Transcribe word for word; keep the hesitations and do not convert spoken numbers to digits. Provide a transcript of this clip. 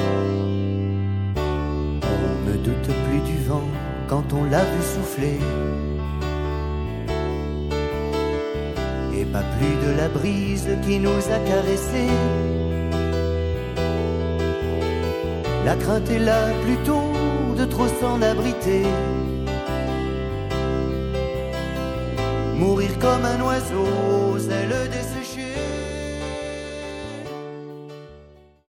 On ne doute plus du vent quand on l'a vu souffler, et pas plus de la brise qui nous a caressés. La crainte est là plutôt de trop s'en abriter, mourir comme un oiseau aux ailes desséchées.